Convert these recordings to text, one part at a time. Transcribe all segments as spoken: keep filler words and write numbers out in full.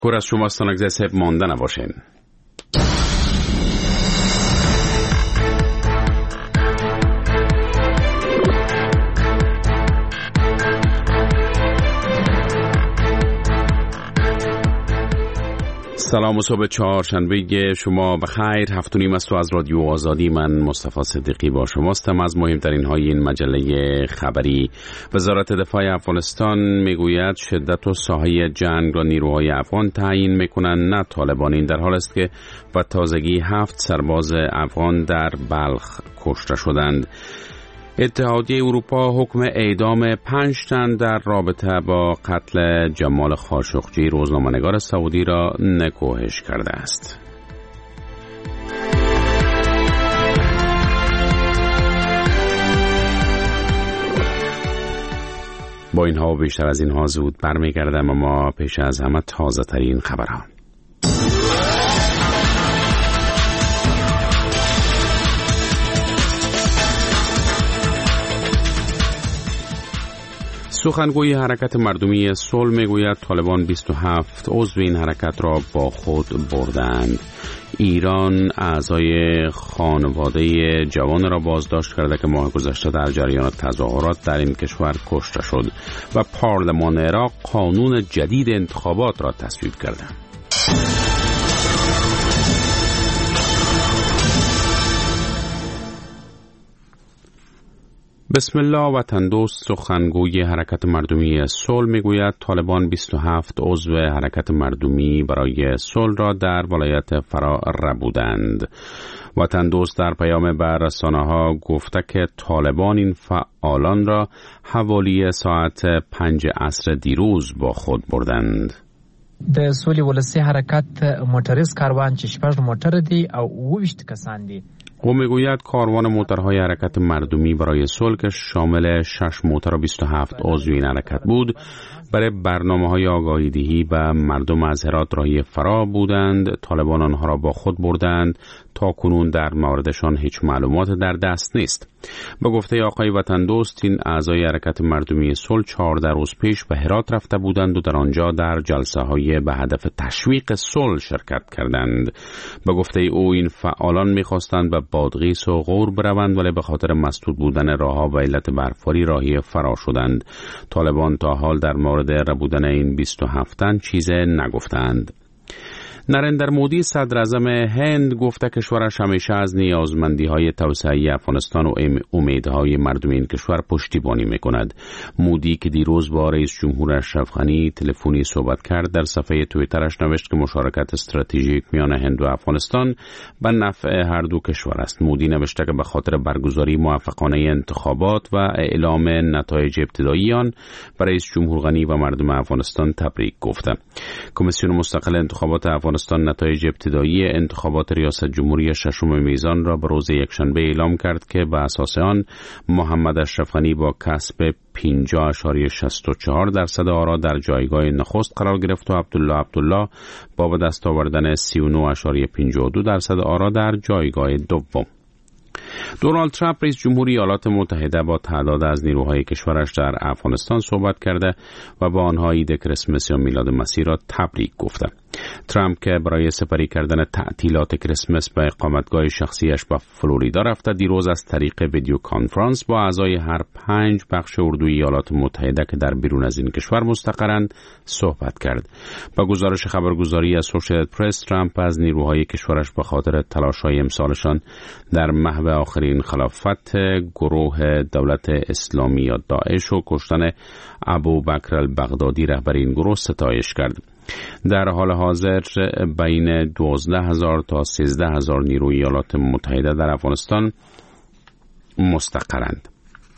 کور از شما ستانگزه صاحب مانده نباشین. سلام و صبح چهارشنبه شما بخیر. هفت و نیم است و از رادیو آزادی من مصطفی صدیقی با شماستم. از مهمترین های این مجله خبری: وزارت دفاع افغانستان میگوید شدت و ساحه جنگ را نیروهای افغان تعیین میکنند نه طالبان. این در حال است که به تازگی هفت سرباز افغان در بلخ کشته شدند. اتحادیه اروپا حکم اعدام پنج تن در رابطه با قتل جمال خاشقجی روزنامه‌نگار سعودی را نکوهش کرده است. با اینها و بیشتر از اینها زود برمیگردم، اما پیش از همه تازه ترین خبرها. سخنگوی حرکت مردمی صلح میگوید طالبان بیست و هفت عضو این حرکت را با خود بردند. ایران اعضای خانواده جوان را بازداشت کرده که ماه گذشته در جریان تظاهرات در این کشور کشته شد و پارلمان عراق قانون جدید انتخابات را تصویب کرده. بسم الله. وطن دوست سخنگوی حرکت مردمی صلح میگوید طالبان بیست و هفت عضو حرکت مردمی برای صلح را در ولایت فرا ربودند. وطن دوست در پیام به رسانه‌ها گفته که طالبان این فعالان را حوالی ساعت پنج عصر دیروز با خود بردند. د سولې ولسی حرکت موټریز کاروان چې شپږ موټر دی او اوویشت کسان دی. او میگوید کاروان موترهای حرکت مردمی برای صلح که شامل شش موتر و بیست و هفت عضو این حرکت بود برای برنامه‌های آگاهی دهی به مردم از هرات راهی فرا بودند. طالبان آنها را با خود بردند. تا کنون در موردشان هیچ معلومات در دست نیست. با گفته آقای وطن دوست این اعضای حرکت مردمی صلح چهارده روز پیش به هرات رفته بودند و در آنجا در جلسه های به هدف تشویق صلح شرکت کردند. با گفته او این فعالان می‌خواستند به بادغیس و غور بروند ولی به خاطر مسدود بودن راه‌ها و علت برفباری راهی فرا شدند. طالبان تا حال در مورد ربودن این بیست و هفت تن چیز نگفتند. نریندر مودی صدر اعظم هند گفته کشورش همیشه از نیازمندی‌های توسعه افغانستان و امیدهای مردم این کشور پشتیبانی می‌کند. مودی که دیروز با رئیس جمهور اشرف غنی تلفنی صحبت کرد در صفحه توییترش نوشت که مشارکت استراتژیک میان هند و افغانستان به نفع هر دو کشور است. مودی نوشته که به خاطر برگزاری موفقانه انتخابات و اعلام نتایج ابتدایی آن به رئیس جمهور غنی و مردم افغانستان تبریک گفته. کمیسیون مستقل انتخابات افغانستان نتایج ابتدایی انتخابات ریاست جمهوری ششم میزان را به روز یکشنبه اعلام کرد که به اساس آن محمد اشرف غنی با کسب پنجاه ممیز شصت و چهار درصد آرا در جایگاه نخست قرار گرفت و عبدالله عبدالله با به دست آوردن سی و نه ممیز پنجاه و دو درصد آرا در جایگاه دوم. دونالد ترامپ رئیس جمهوری ایالات متحده با تعداد از نیروهای کشورش در افغانستان صحبت کرده و با آنها عید کریسمس یا میلاد مسیح را تبریک گفته. ترامپ که برای سپری کردن تعطیلات کریسمس به اقامتگاه شخصیش به فلوریدا رفته دیروز از طریق ویدیو کانفرانس با اعضای هر پنج بخش اردوی ایالات متحده که در بیرون از این کشور مستقرند صحبت کرد. با گزارش خبرگزاری اسوسییتد پرس ترامپ از نیروهای کشورش به خاطر تلاش‌های امسالشان در محو آخرین خلافت گروه دولت اسلامی یا داعش و کشتن ابوبکر البغدادی رهبر این گروه ستایش کرد. در حال حاضر بین دوازده هزار تا سیزده هزار نیروی ایالات متحده در افغانستان مستقرند.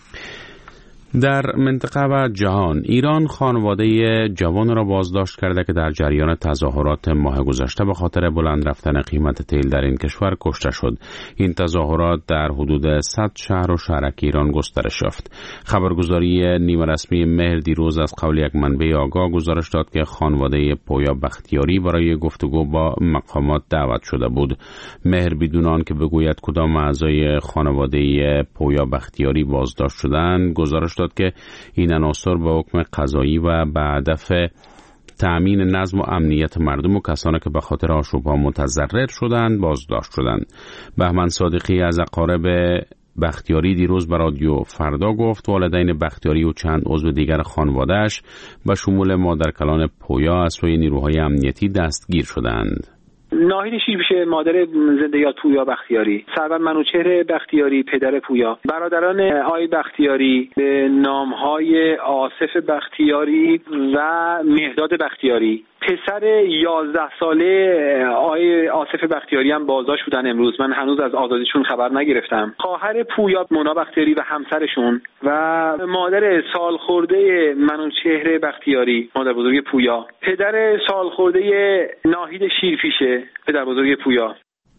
در منطقه و جهان ایران خانواده جوان را بازداشت کرده که در جریان تظاهرات ماه گذشته به خاطر بلند رفتن قیمت تیل در این کشور کشته شد. این تظاهرات در حدود صد شهر و شهرک ایران گسترش یافت. خبرگزاری نیمه رسمی مهر دیروز از قول یک منبع آگاه گزارش داد که خانواده پویا بختیاری برای گفتگو با مقامات دعوت شده بود. مهر بدون آن که بگوید کدام اعضای خانواده پویا بختیاری بازداشت شدند گزارش داد که این عناصر به حکم قضایی و به هدف تأمین نظم و امنیت مردم و کسانی که به خاطر آشوب‌ها متضرر شدند بازداشت شدند. بهمن صادقی از اقارب بختیاری دیروز به رادیو فردا گفت والدین بختیاری و چند عضو دیگر خانواده‌اش به شمول مادر کلان پویا از سوی نیروهای امنیتی دستگیر شدند. ناهید شیرپیشه مادر زنده یاد پویا بختیاری، سرور منوچهر بختیاری پدر پویا، برادران آقای بختیاری به نامهای آصف بختیاری و مهداد بختیاری، پسر یازده ساله آقای آصف بختیاری هم بازداشت بودن امروز. من هنوز از آزادیشون خبر نگرفتم. خواهر پویا مونا بختیاری و همسرشون و مادر سالخورده منوچهر بختیاری مادر بزرگ پویا، پدر سالخورده ناهید شیرپیشه پدر بزرگ پویا.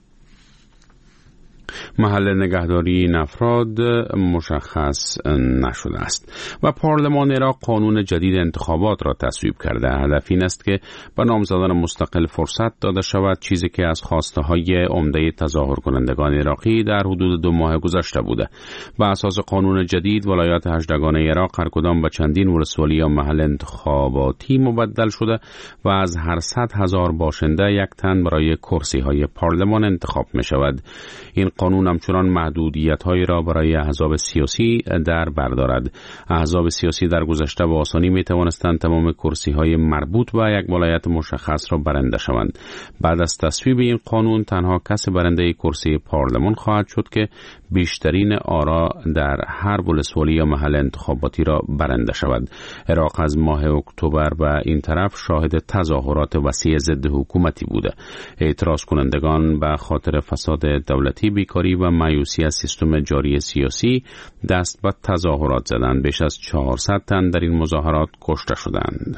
محل نگهداری این افراد مشخص نشده است و پارلمان عراق قانون جدید انتخابات را تصویب کرده. هدف این است که به نامزدان مستقل فرصت داده شود، چیزی که از خواسته های عمده تظاهر کنندگان عراقی در حدود دو ماه گذشته بوده. بر اساس قانون جدید ولایات هجدگان عراق هر کدام به چندین ولسوالی یا محل انتخاباتی مبدل شده و از هر صد هزار باشنده یک تن برای کرسی های پارلمان انتخاب می شود. این قانون همچنان محدودیت‌هایی را برای احزاب سیاسی در بر دارد. احزاب سیاسی در گذشته به آسانی می‌توانستند تمام کرسی‌های مربوط به یک ولایت مشخص را برنده شوند. بعد از تصویب این قانون تنها کسی برنده کرسی پارلمان خواهد شد که بیشترین آرا در هر ولسوالی یا محل انتخاباتی را برنده شود. عراق از ماه اکتبر به این طرف شاهد تظاهرات وسیع ضد حکومتی بوده. اعتراض کنندگان به خاطر فساد دولتی، بیکاری و مایوسی از سیستم جاری سیاسی دست به تظاهرات زدند. بیش از چهارصد تن در این مظاهرات کشته شدند.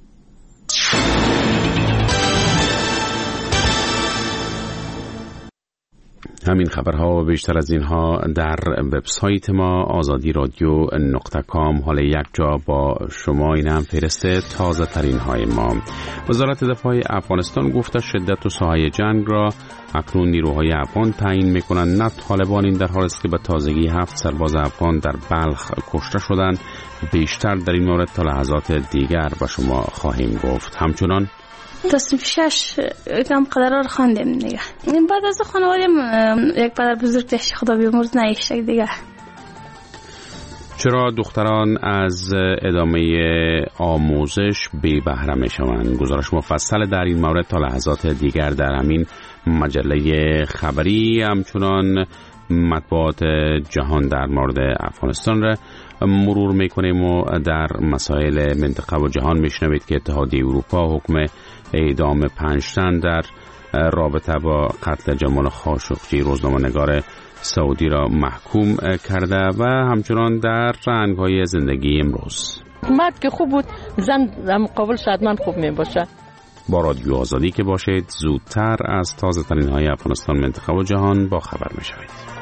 همین خبرها و بیشتر از اینها در وبسایت ما آزادی رادیو نقطه کام. حال یک جا با شما، این هم فهرست تازه ترین های ما. وزارت دفاع افغانستان گفته شدت و ساحه جنگ را اکنون نیروهای افغان تعیین میکنند، نه طالبان. این در حالی است که به تازگی هفت سرباز افغان در بلخ کشته شدند. بیشتر در این مورد تا لحظات دیگر به شما خواهیم گفت. همچنان تصنیف شش کم قدرها رو خواندیم دیگه. بعد از خانواده یک پدر بزرگ تشی خدا بیامرز نیشتک دیگه. چرا دختران از ادامه آموزش بی بهره می شوند؟ گزارش مفصل در این مورد تا لحظات دیگر در همین مجله خبری. همچنان مطبوعات جهان در مورد افغانستان را مرور میکنیم و در مسائل منطقه و جهان میشنوید که اتحادیه اروپا حکم اعدام پنج تن در رابطه با قتل جمال خاشقچی روزنامه‌نگار سعودی را محکوم کرده و همچنان در رنگ‌های زندگی امروز. مرد که خوب بود، زن مقابل شادمان خوب می باشه. با رادیو آزادی که باشید، زودتر از تازه ترین های افغانستان، منطقه و جهان با خبر می شوید.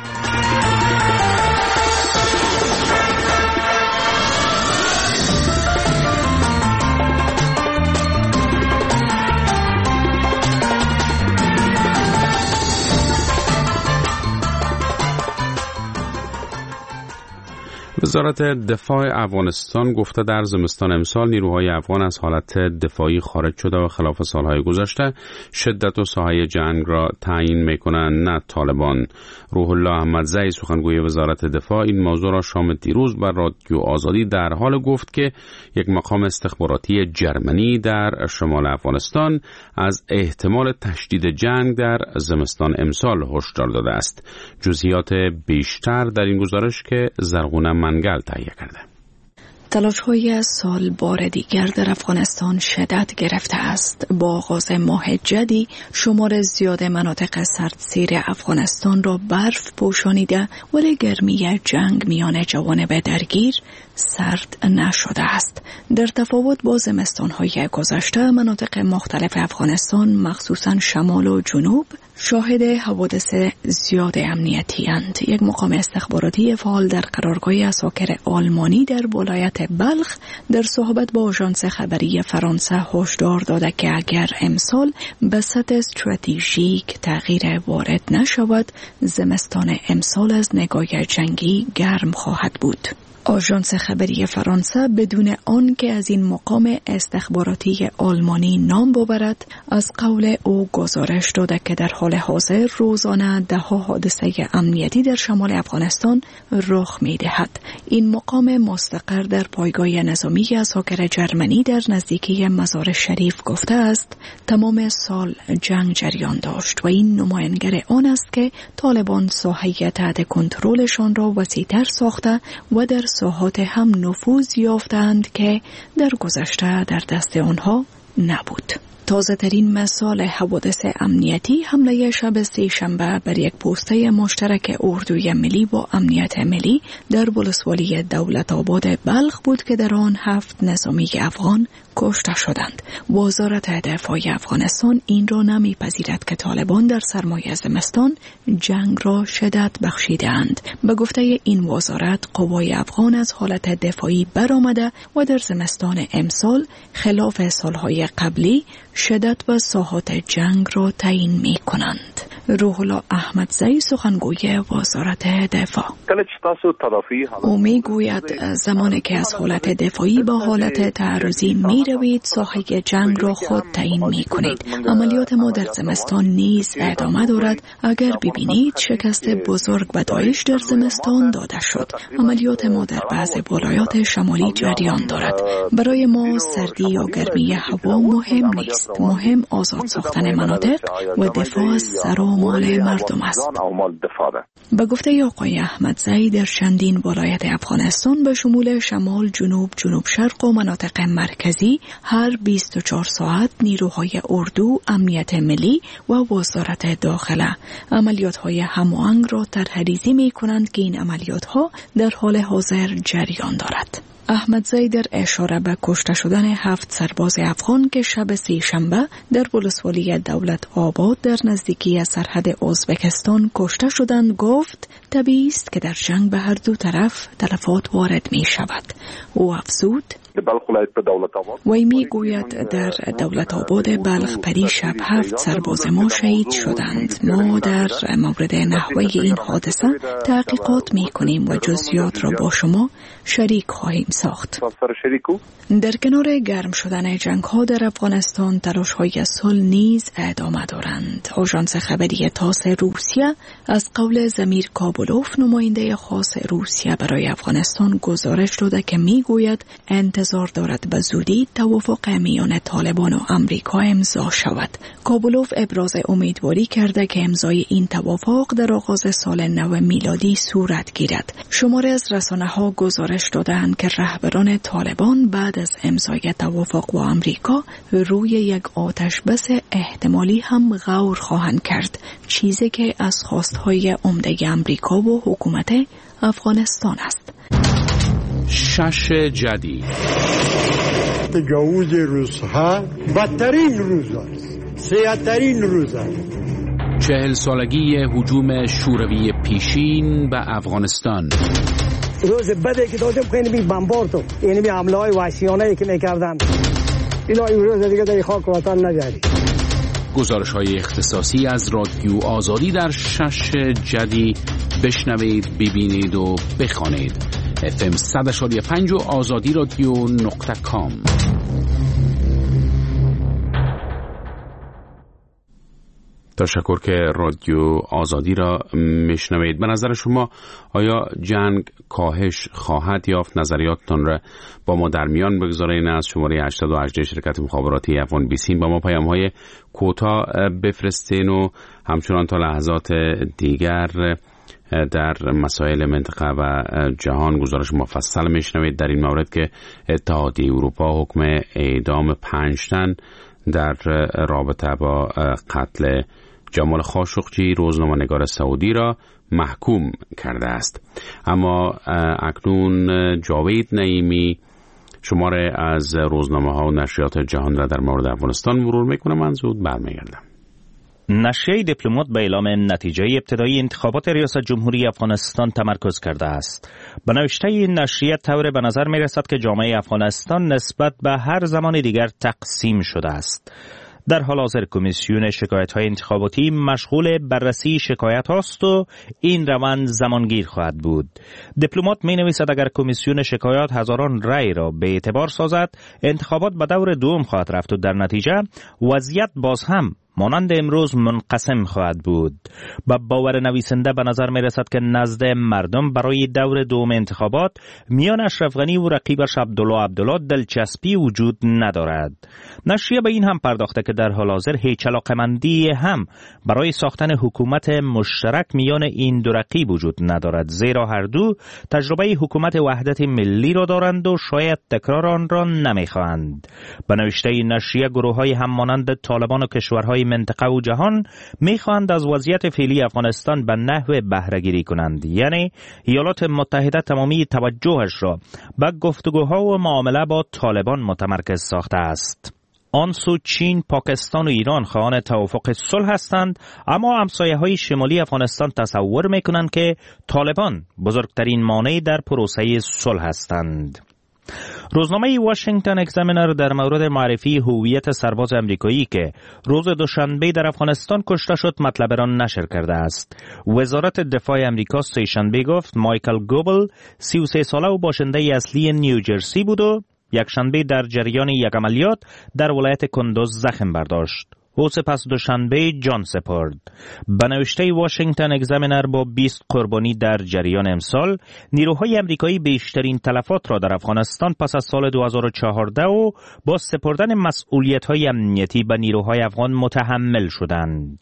وزارت دفاع افغانستان گفته در زمستان امسال نیروهای افغان از حالت دفاعی خارج شده و خلاف سالهای گذشته شدت و ساحه جنگ را تعیین میکنند، نه طالبان. روح الله احمدزی سخنگوی وزارت دفاع این موضوع را شام دیروز بر رادیو آزادی در حال گفت که یک مقام استخباراتی جرمنی در شمال افغانستان از احتمال تشدید جنگ در زمستان امسال هشدار داده است. جزئیات بیشتر در این گزارش که زرغونه منگل تهیه کرده. تلاش‌های سال بار دیگر در افغانستان شدت گرفته است. با آغاز ماه جدی شمار زیاد مناطق سردسیر افغانستان را برف پوشانیده، ولی گرمی جنگ میان جوانب درگیر سرد نشده است. در تفاوت با زمستان‌های گذشته، مناطق مختلف افغانستان مخصوصاً شمال و جنوب شاهد حوادث زیاد امنیتی اند. یک مقام استخباراتی فعال در قرارگاه اساکر آلمانی در ولایت بلخ در صحبت با آژانس خبری فرانسه هشدار داده که اگر امسال به سطح استراتژیک تغییر وارد نشود، زمستان امسال از نگاه جنگی گرم خواهد بود. آژانس خبری فرانسه بدون آنکه از این مقام استخباراتی آلمانی نام ببرد از قول او گزارش داده که در حال حاضر روزانه ده ها حادثه امنیتی در شمال افغانستان رخ می دهد. این مقام مستقر در پایگاه نظامی عساکر جرمنی در نزدیکی مزار شریف گفته است تمام سال جنگ جریان داشت و این نمایانگر آن است که طالبان ساحه تحت کنترلشان را وسیع‌تر ساخته و در ساحات هم نفوذ یافتند که در گذشته در دست آنها نبود. تازه ترین مثال حوادث امنیتی حمله شب سه شنبه بر یک پوسته مشترک اردوی ملی با امنیت ملی در ولسوالی دولت آباد بلخ بود که در آن هفت نظامی افغان کشته شدند. وزارت دفاع افغانستان این را نمیپذیرد که طالبان در سرمای زمستان جنگ را شدت بخشیدند. به گفته این وزارت قوای افغان از حالت دفاعی برآمده و در زمستان امسال خلاف سالهای قبلی شدت و ساحات جنگ را تعیین می کنند. روح الله احمدزی سخنگوی وزارت دفاع او می گوید زمانی که از حالت دفاعی با حالت تعرضی می روید ساحه جنگ را خود تعیین می کنید. عملیات ما در زمستان نیز ادامه دارد. اگر ببینید شکست بزرگ به داعش در زمستان داده شد. عملیات ما در بعض ولایات شمالی جریان دارد. برای ما سردی یا گرمی هوا مهم نیست. مهم آزاد ساختن مناطق و دفاع از سر و مال مردم است. به گفته آقای احمدزی در چندین ولایت افغانستان به شمول شمال، جنوب، جنوب شرق و مناطق مرکزی هر بیست و چهار ساعت نیروهای اردو، امنیت ملی و وزارت داخله عملیات‌های هماهنگ را طرح‌ریزی می‌کنند که این عملیات‌ها در حال حاضر جریان دارد. احمدزی در اشاره به کشته شدن هفت سرباز افغان که شب سه شنبه در ولسوالی دولت آباد در نزدیکی سرحد ازبکستان کشته شدند گفت طبیعی است که در جنگ به هر دو طرف تلفات وارد می شود. او افزود وی می گوید در دولت آباد بلخ پریشب هفت سرباز ما شهید شدند. ما در مورد نحوه این حادثه تحقیقات می کنیم و جزئیات را با شما شریک خواهیم ساخت. در کنار گرم شدن جنگ ها در افغانستان تلاش های صلح نیز ادامه دارند. آژانس خبری تاس روسیه از قول زمیر کابولوف نماینده خاص روسیه برای افغانستان گزارش داده که می گوید انتظار دارد به زودی توافق میان طالبان و امریکا امضا شود. کابولوف ابراز امیدواری کرده که امضای این توافق در آغاز سال نو میلادی صورت گیرد. شماری از رسانه‌ها گزارش دادند که رهبران طالبان بعد از امضای توافق با امریکا روی یک آتش بس احتمالی هم غور خواهند کرد، چیزی که از خواستهای عمده امریکا و حکومت افغانستان است. شش جدی تجاوز روزها بدترین روز است، سیاه‌ترین روز است. چهل سالگی هجوم شوروی پیشین به افغانستان. روز بده که دادم خیلی بی بمباردو، یعنی بی حمله های وحشیانه که میکردن، اینا این روز دیگه در خاک وطن نجاری. گزارش های اختصاصی از رادیو آزادی در شش جدی بشنوید، ببینید و بخوانید. اف ام صد و پنج و آزادی رادیو نقطه کام. تشکر که رادیو آزادی را میشنوید. به نظر شما آیا جنگ کاهش خواهد یافت؟ نظریاتتان را با ما در میان بگذارید. از شماره هشتاد و هشت شرکت مخابراتی افغان بیسیم با ما پیام های کوتاه بفرستین و همچنان تا لحظات دیگر در مسائل منطقه و جهان گزارش مفصل میشنوید. در این مورد که اتحادیه اروپا حکم اعدام پنج تن در رابطه با قتل جمال خاشقجی روزنامه‌نگار سعودی را محکوم کرده است. اما اکنون جاوید نعیمی شماره از روزنامه ها و نشریات جهان را در مورد افغانستان مرور میکنه. من زود برمیگردم. نشریه دیپلمات به اعلام نتیجه ابتدایی انتخابات ریاست جمهوری افغانستان تمرکز کرده است. به نوشته این نشریه طور به نظر می رسد که جامعه افغانستان نسبت به هر زمان دیگر تقسیم شده است. در حال حاضر کمیسیون شکایت‌های انتخاباتی مشغول بررسی شکایت هاست و این روند زمانگیر خواهد بود. دیپلمات می‌نویسد اگر کمیسیون شکایات هزاران رأی را به اعتبار سازد، انتخابات به دور دوم خواهد رفت و در نتیجه وضعیت باز هم مانند امروز منقسم خواهد بود. با باور نویسنده به نظر می رسد که نزد مردم برای دور دوم انتخابات میان اشرف غنی و رقیبش عبدالله عبدالله دلچسبی وجود ندارد. نشریه به این هم پرداخته که در حال حاضر هیچ علاقمندی هم برای ساختن حکومت مشترک میان این دو رقیب وجود ندارد، زیرا هر دو تجربه حکومت وحدت ملی را دارند و شاید تکرار آن را نمیخواهند. به نوشته این نشریه گروه‌های هم مانند طالبان و کشورهای منطقه و جهان میخواهند از وضعیت فعلی افغانستان به نحو بهره گیری کنند، یعنی ایالات متحده تمامی توجهش را به گفتگوها و معامله با طالبان متمرکز ساخته است. آن سو چین، پاکستان و ایران خواهان توافق صلح هستند، اما همسایه‌های شمالی افغانستان تصور میکنند که طالبان بزرگترین مانع در پروسه صلح هستند. روزنامه واشنگتن اگزامینر در مورد معرفی هویت سرباز امریکایی که روز دوشنبه در افغانستان کشته شد مطلب را نشر کرده است. وزارت دفاع امریکا سه‌شنبه گفت مایکل گوبل سی و سه ساله و باشنده اصلی نیوجرسی بود و یکشنبه در جریان یک عملیات در ولایت کندوز زخم برداشت. او سپس دوشنبه جان سپرد. به نوشته واشنگتن اگزامینر با بیست قربانی در جریان امسال، نیروهای امریکایی بیشترین تلفات را در افغانستان پس از سال دو هزار و چهارده و با سپردن مسئولیت‌های امنیتی به نیروهای افغان متحمل شدند.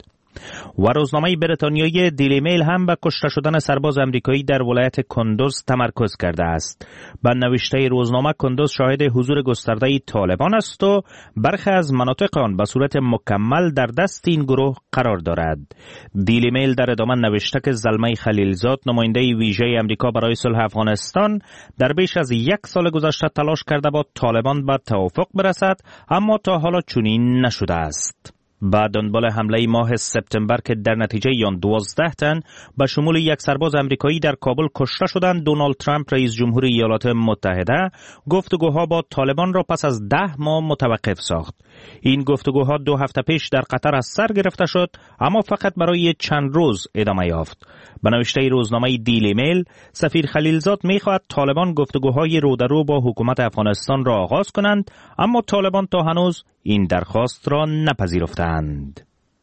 و روزنامه بریتانیایی دیلی میل هم به کشته شدن سرباز امریکایی در ولایت کندوز تمرکز کرده است. به نوشته روزنامه کندوز شاهد حضور گسترده طالبان است و برخی از مناطق آن به صورت مکمل در دست این گروه قرار دارد. دیلی میل در ادامه نوشته که زلمه خلیلزاد نماینده ویژه امریکا برای صلح افغانستان در بیش از یک سال گذشته تلاش کرده با طالبان به توافق برسد، اما تا حالا چنین نشده است. بعد دنبال حمله ماه سپتامبر که در نتیجه آن دوازده تن به شمول یک سرباز امریکایی در کابل کشته شدند، دونالد ترامپ رئیس جمهور ایالات متحده گفتگوها با طالبان را پس از ده ماه متوقف ساخت. این گفتگوها دو هفته پیش در قطر از سر گرفته شد، اما فقط برای چند روز ادامه یافت. به نوشته روزنامه دیلی میل، سفیر خلیلزاد می‌خواهد طالبان گفتگوهای رو در رو با حکومت افغانستان را آغاز کنند، اما طالبان تا هنوز این درخواست را نپذیرفتند.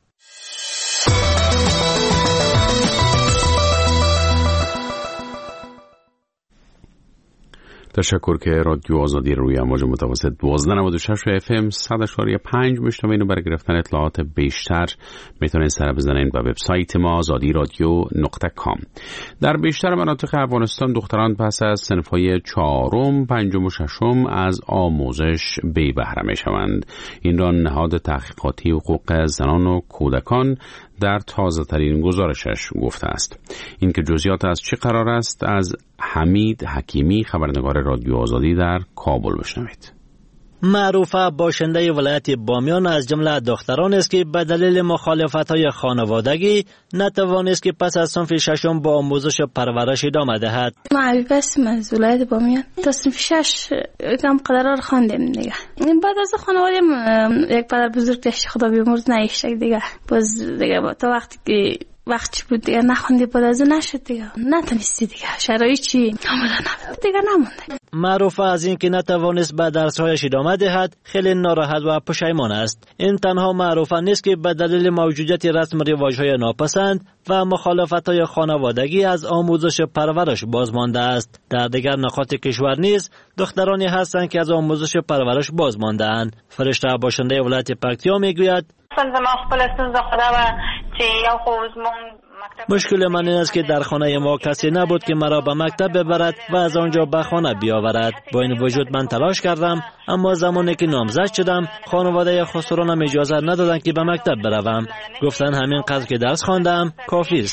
تشکر که رادیو آزادی روی امواج متوسط دوازده نود و شش اف ام صد اشاری پنج مشتمل و برای گرفتن اطلاعات بیشتر میتونید سر بزنید به وبسایت ما آزادی رادیو نقطه کام. در بیشتر مناطق افغانستان دختران پس از صنف‌های چهارم، پنجم و ششم از آموزش بی بهره میشوند. این را نهاد تحقیقاتی حقوق زنان و کودکان در تازه ترین گزارشش گفته است. این که جزئیات از چه قرار است از حمید حکیمی، خبرنگار رادیو آزادی در کابل بشنوید. معروفه باشنده ولایت بامیان از جمله دختران است که به دلیل مخالفت‌های خانوادگی نتوانست که پس از صنف ششم با آموزش پرورش ادامه دهد. ما عبیب هستم از ولایت بامیان. تا صنف شش کم قدرار خواندیم دیگه. بعد از خانواده یک پدر بزرگ داشت، خدا بیامرز، نایشتک دیگه. باز دیگه تا وقتی که وقتی بود دیگه نخوندی، بعد از نشد دیگه، نتونستی دیگه، شرایطی آماده نبود دیگه، نمونده. معروفه از این که نتوانست به درس‌هایش ادامه دهد خیلی ناراحت و پشیمان است. این تنها معروفه نیست که به دلیل موجودیت رسم رواج‌های ناپسند و مخالفت‌های خانوادگی از آموزش پرورش باز مانده است. در دیگر نقاط کشور نیز دخترانی هستند که از آموزش پرورش باز مانده‌اند. فرشته باشنده ولایت پکتیا میگوید مشکل من این است که در خانه ما کسی نبود که مرا به مکتب ببرد و از آنجا به خانه بیاورد. با این وجود من تلاش کردم، اما زمانی که نامزد شدم خانواده خسرانم اجازه ندادند که به مکتب بروم. گفتن همین قدر که درس خواندم کافی است.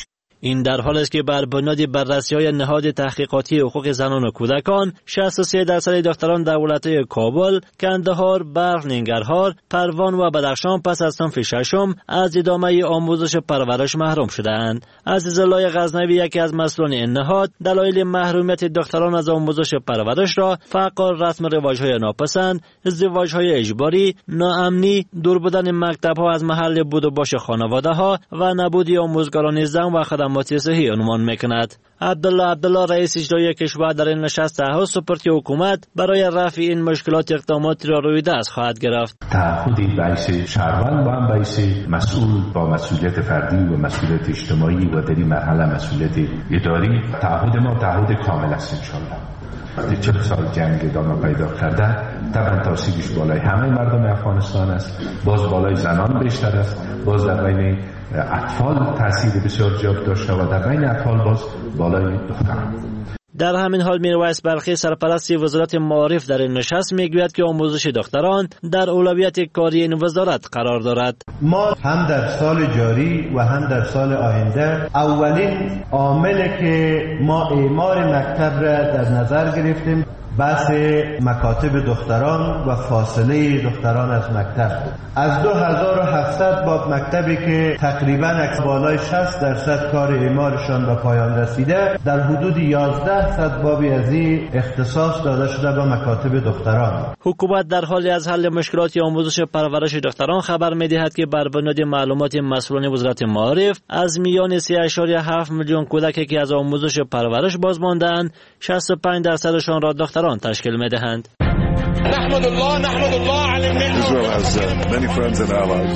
این در حالی است که بر بنیاد بررسی‌های نهاد تحقیقاتی حقوق زنان و کودکان شصت و سه درصد دختران در ولایت‌های کابل، کندهار، بلخ، ننگرهار، پروان و بدخشان پس از صنف ششم از ادامه آموزش پرورش محروم شدند. عزیزالله غزنوی، یکی از مسئولان این نهاد، دلایل محرومیت دختران از آموزش پرورش را فقر رسم رواج‌های ناپسند، ازدواج‌های اجباری، ناامنی، دور بودن مکتب‌ها از محل بود و باش خانواده‌ها و نبود آموزگاران زن و خدمات صحی عنوان می‌کند. عبدالله عبدالله رئیس اجرایی کشور در این نشست تعهد سپرد که حکومت برای رفع این مشکلات اقداماتی را روی دست خواهد گرفت. تعهدی بیس شهروند و هم بیس مسئول با مسئولیت فردی و مسئولیت اجتماعی و در این مرحله مسئولیت اداری، تعهد ما تعهد کامل است انشالله. وقتی چهل سال جنگ ادامه پیدا کرده، طبعا تاثیرش بالای همه مردم افغانستان است، باز بالای زنان بیشتر است، باز در بین اطفال تاثیر بسیار زیاد داشته و در بین اطفال باز بالای دختران. در همین حال میرویس برخی سرپرست وزارت معارف در این نشست میگوید که آموزش دختران در اولویت کاری این وزارت قرار دارد. ما هم در سال جاری و هم در سال آینده اولین عاملی که ما اعمار مکتب را در نظر گرفتیم بحث مکاتب دختران و فاصله دختران از مکتب. از دو هزار و هفتصد باب مکتبی که تقریباً بالای شصت درصد کار اعمارشان به پایان رسیده، در حدود یازده صد بابی از این اختصاص داده شده به مکاتب دختران. حکومت در حالی از حل مشکلات آموزش پرورش دختران خبر می‌دهد که بر بنیاد معلومات مسئولان وزارت معارف از میان سه اشاریه هفت میلیون کودکی که از آموزش پرورش باز ماندند، شصت و پنج درصدشان را دختران تشکیل می‌دهند. نحمد الله نحمد الله على المنة. Israel has uh, many friends and allies.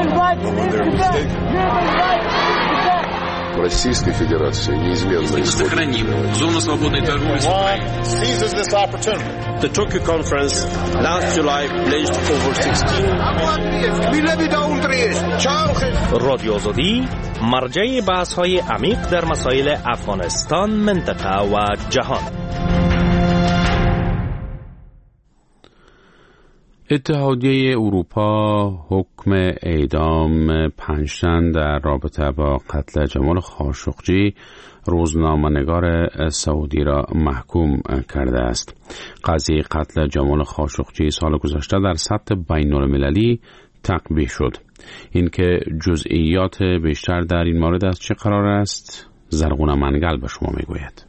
Российской Федерации неизменно сохраним зону свободной торговли с Украиной. Seizes this opportunity. The Tokyo conference last July pledged over sixteen. رادیو آزادی مرجع بحث‌های عمیق در مسائل افغانستان، منطقه و جهان. اتحادیه اروپا حکم اعدام پنج تن در رابطه با قتل جمال خاشقجی، روزنامه‌نگار سعودی را محکوم کرده است. قضیه قتل جمال خاشقجی سال گذشته در سطح بین‌المللی تقبیح شد. اینکه جزئیات بیشتر در این مورد از چه قرار است، زرغون منگل به شما میگوید.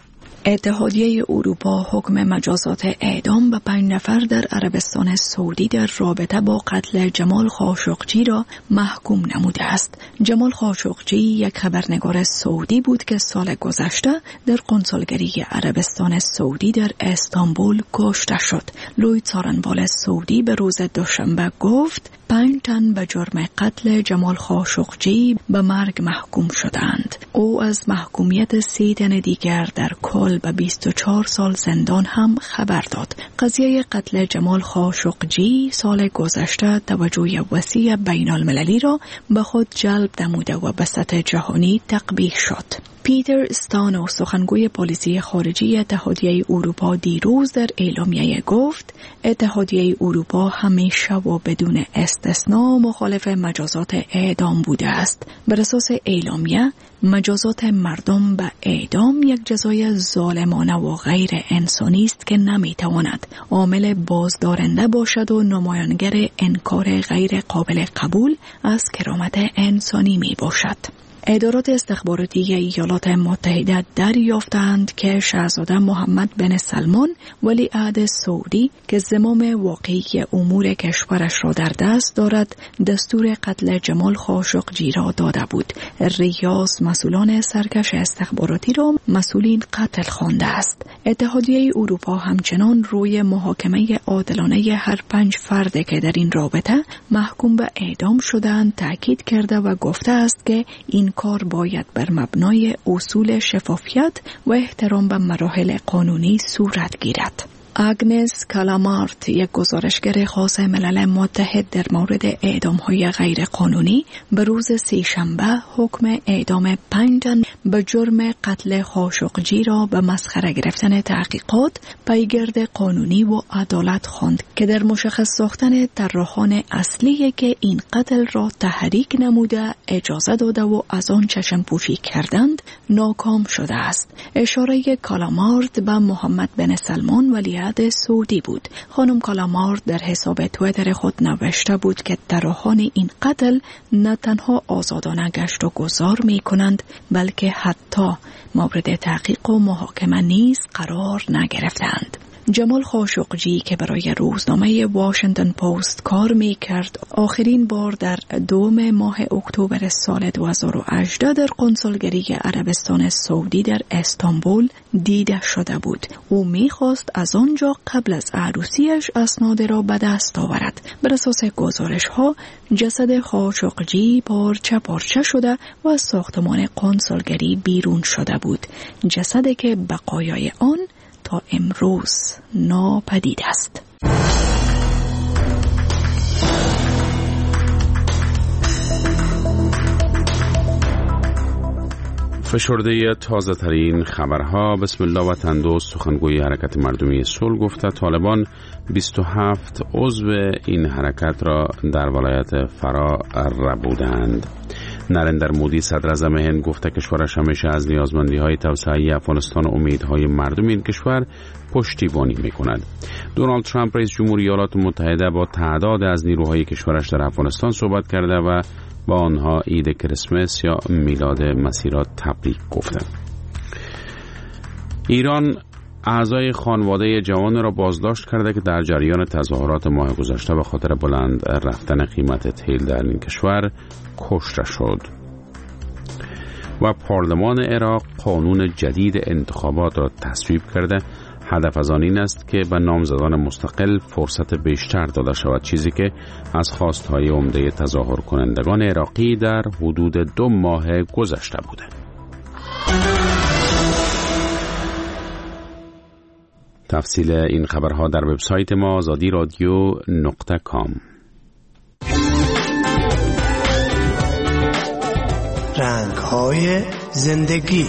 اتحادیه اروپا حکم مجازات اعدام به پنج نفر در عربستان سعودی در رابطه با قتل جمال خاشقجی را محکوم نموده است. جمال خاشقجی یک خبرنگار سعودی بود که سال گذشته در قنصلگری عربستان سعودی در استانبول کشته شد. لوی څارنوال سعودی به روز دوشنبه گفت پنج تن به جرم قتل جمال خاشقجی به مرگ محکوم شدند. او از محکومیت سی تن دیگر در کل به بیست و چهار سال زندان هم خبر داد. قضیه قتل جمال خاشقجی سال گذشته توجه وسیع بین المللی را به خود جلب نموده و به سطح جهانی تقبیح شد. پیتر استانو، سخنگوی پلیسی خارجی اتحادیه اروپا، دیروز در اعلامیه گفت اتحادیه اروپا همیشه و بدون استثنا مخالف مجازات اعدام بوده است. بر اساس اعلامیه، مجازات مردم به اعدام یک جزای ظالمانه و غیر انسانی است که نمیتواند عامل بازدارنده باشد و نمایانگر انکار غیر قابل قبول از کرامت انسانی می باشد. ادارات استخباراتی ایالات متحده دریافتند که شاهزاده محمد بن سلمان ولیعهد سعودی که زمام واقعی امور کشورش را در دست دارد، دستور قتل جمال خاشقجی را داده بود. ریاض مسئولان سرکش استخباراتی را مسئولین قتل خوانده است. اتحادیه اروپا همچنان روی محاکمه عادلانه هر پنج فرد که در این رابطه محکوم به اعدام شدند تاکید کرده و گفته است که این کار باید بر مبنای اصول شفافیت و احترام به مراحل قانونی صورت گیرد. آگنس کالامارت، یک گزارشگر خاص ملل متحد در مورد اعدام‌های غیرقانونی، به روز سه‌شنبه حکم اعدام پنج تن به جرم قتل خاشقجی را به مسخره گرفتن تحقیقات پیگرد قانونی و عدالت خواند که در مشخص ساختن طراحان اصلی که این قتل را تحریک نموده اجازه داده و از آن چشم پوشی کردند ناکام شده است. اشاره کالامارت به محمد بن سلمان ولیعهد سعودی بود. خانم کالامارت در حساب تویتر خود نوشته بود که طراحان این قتل نه تنها آزادانه گشت و گذار می کنند بلکه حتی مورد تحقیق و محاکمه نیز قرار نگرفتند. جمال خاشقجی که برای روزنامه واشنگتن پست کار می کرد آخرین بار در دوم ماه اکتبر سال دو هزار و هجده در قنصلگری عربستان سعودی در استانبول دیده شده بود. او می خواست از آنجا قبل از عروسیش اسناد را به دست آورد. بر اساس گزارش ها جسد خاشقجی پارچه پارچه شده و از ساختمان قنصلگری بیرون شده بود. جسدی که بقایای آن تا امروز ناپدید است. فشرده تازه ترین خبرها. بسم الله وطن دوست. سخنگوی حرکت مردمی صلح گفته طالبان بیست و هفت عضو این حرکت را در ولایت فرا ربودند. نریندر مودی صدر اعظم هند گفته کشورش همیشه از نیازمندی های توسعه افغانستان و امیدهای مردم این کشور پشتیبانی میکند. دونالد ترامپ رئیس جمهوری ایالات متحده با تعداد از نیروهای کشورش در افغانستان صحبت کرده و با آنها عید کریسمس یا میلاد مسیح را تبریک گفته. ایران اعضای خانواده جوان را بازداشت کرده که در جریان تظاهرات ماه گذشته به خاطر بلند رفتن قیمت تیل در این کشور کشته شد. و پارلمان عراق قانون جدید انتخابات را تصویب کرده. هدف از آن این است که به نامزدان مستقل فرصت بیشتر داده شود، چیزی که از خواستهای عمده تظاهر کنندگان عراقی در حدود دو ماه گذشته بوده. تفصیل این خبرها در وبسایت ما آزادی رادیو نقطه کام. رنگ‌های زندگی.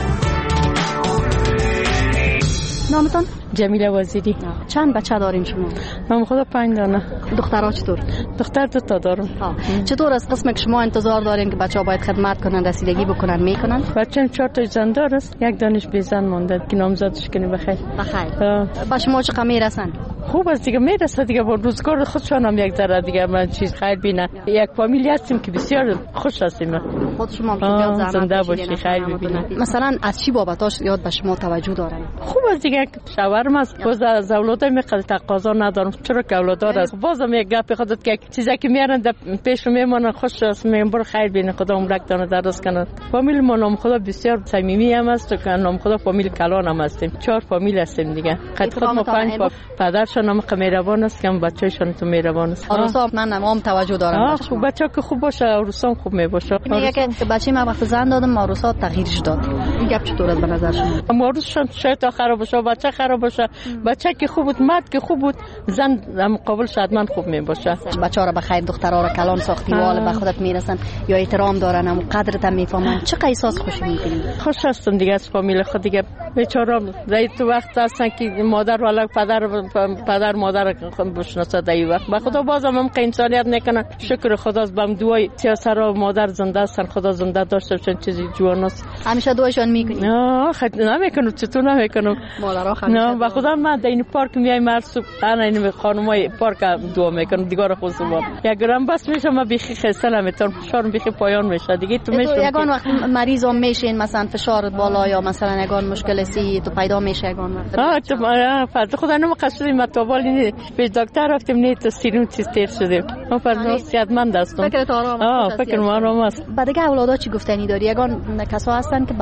نامتان؟ جمیله وزیری. چند بچه دارین شما؟ من خدا پنج دانه. دخترها چطور؟ دختر دو تا دارم. چطور از قسم که شما انتظار دارین که بچه‌ها باید خدمت کنن، رسیدگی بکنن، میکنن؟ بچه‌م چهار تا زندار است، یک دانش بی زن مونده که نامزدش کنی بخیر. بخیر. با شما چقدر میرسن؟ خوب است دیگه، میرسه دیگه، با روزگار خودشان هم یک ذره دیگه من چیز خیر بینه. یک فامیلی هستیم که بسیار خوش هستیم. خود شما هم زحمت زنده باشی، خیر ببینید. مثلا از چی بابتاش یاد به شما توجه دارن؟ خوب است دیگه، شوهرم است، باز از اولاد میقدر تقاضا ندارم، چرا که اولاد است. بازم یک گپ خودت که چیزی که میارن پیش میمونن خوش است، میگم برو خیر ببینید، خدا عمرک دانه درست کنه. فامیل ما نام خدا بسیار صمیمی هم است که نام خدا فامیل کلان هم هستیم، چهار فامیل هستیم دیگه. خود خود ما پنج پدرشون هم مهربان است، که بچه‌شون تو مهربان است. عروسا من هم توجه دارم. خوب بچه‌ها که خوب باشه، عروسام خوب میباشه. میگه که بچه‌م وقت زن دادم، عروسا تغییرش داد. این گپ چطور است به نظر شما؟ عروسشون شاید خراب باشه، بچه خراب باشه. بچه که خوب بود، مرد که خوب بود، زن مقابل شادمان خوب میباشه. بچه‌ها را بخیر، دخترها را کلان ساختی، وال به خودت میرسن یا احترام دارن و قدرت هم میفهمن، چه احساس خوشی میکنی؟ خوش هستم دیگه از فامیل خود دیگه. بیچاره در تو وقت هستن که مادر ولا پدر پدر مادر خود بشناسه در این وقت. به خدا بازم هم که انسانیت میکنن، شکر خداست، بهم دوای سیاسر و مادر زنده هستن، خدا زنده داشته باشن، چیزی جوان است. همیشه دوایشان میکنی؟ نه خد نمیکنم، چطور نمیکنم. مادرها همیشه. نه به خدا من در این پارک میایم مرسو، انا این خانمای پارک دعا میکنم دیگه خصوصا. یک گرم بس میشم، من بیخی خسته نمیتونم، فشارم بیخی پایان میشه دیگه. تو میشم یگان وقت مریضم میشین، مثلا فشارت بالا یا مثلا یگان مشکل سی تو پیدا میشه یگان وقت. ها تو فرض خدا نم قصدی متابالی به دکتر رفتم، نه تو سیرون چیز تیر شده. من فرض صحتمند هستم. فکر تو آرام است. فکر ما آرام است. بعد دیگه اولادا چی گفتنی داری؟ یگان کسا هستن که با مادر پدر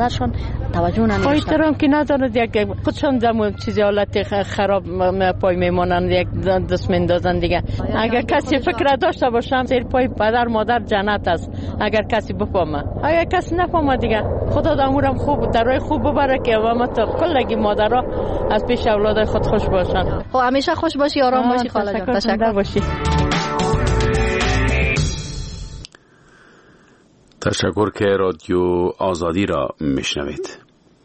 مادرشان توجه نمی‌کنند. احترام که ندارند، یک خودشان دم چیز حالت خراب پای میمونند، یک دست میندازند دیگه. اگر کسی فکر داشته باشم زیر پای پدر مادر جنت است، اگر کسی بفهمه. اگر کسی نفهمه دیگه خدا دامورم خوب در راه خوب ببره که و تا کلگی مادرها از پیش اولاد خود خوش باشن. خب همیشه خوش باشی، آرام باشی خاله جان. تشکر باشی. تشکر که رادیو آزادی را میشنوید.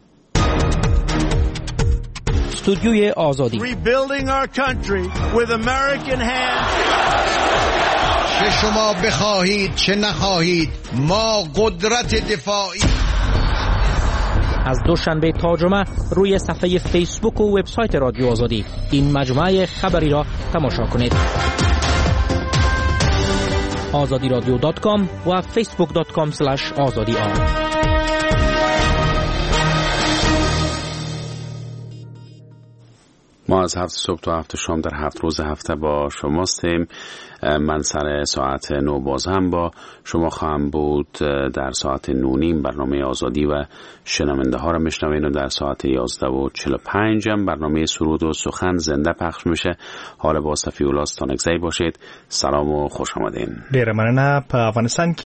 استودیوی آزادی. Rebuilding our country with American hands. چه شما بخواهید چه نخواهید ما قدرت دفاعی. از دوشنبه تا جمعه روی صفحه فیسبوک و وبسایت رادیو آزادی این مجموعه خبری را تماشا کنید. آزادی رادیو دات کام و فیسبوک دات کام اسلش آزادی آر. ما از هفت صبح تا هفت شام در هفت روز هفته با شماستیم. من سر ساعت نو باز هم با شما خواهم بود. در ساعت نو نیم برنامه آزادی و شنونده ها را میشنوین و در ساعت یازده و چهل و پنج هم برنامه سرود و سخن زنده پخش میشه. حال با صفی اولاس تا نگزی باشید. سلام و خوش آمدین. ډیره مننه. په افغانستان